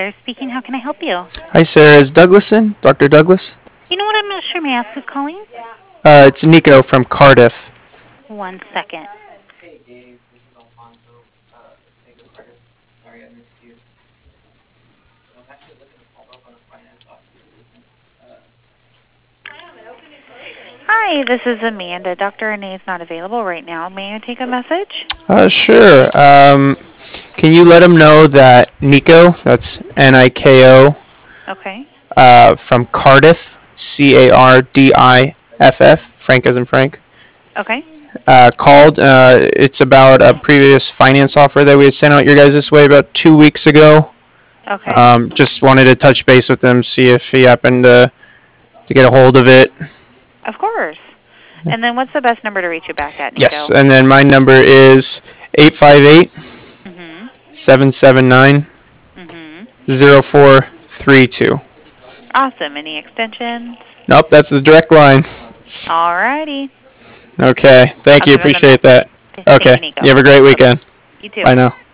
Sarah speaking. How can I help you? Hi, Sarah. Is Douglas in? Dr. Douglas? You know what? I'm not sure. May I ask who's calling? It's Nico from Cardiff. 1 second. Hi, this is Amanda. Dr. Renee is not available right now. May I take a message? Sure. Can you let him know that Nico, that's Niko, Okay. from Cardiff, Cardiff, Frank as in Frank, Okay. called. It's about a previous finance offer that we had sent out your guys this way about 2 weeks ago. Okay. Just wanted to touch base with him, see if he happened to get a hold of it. Of course. And then what's the best number to reach you back at, Yes, Nico? and then my number is 858 Mm-hmm. 779 Mm-hmm. 0432. Awesome. Any extensions? Nope, that's the direct line. Alrighty. Okay, thank I'll you. give him the Appreciate message. that. Thank Okay, you, Nico. you have a great Bye-bye. weekend. You too. Bye now.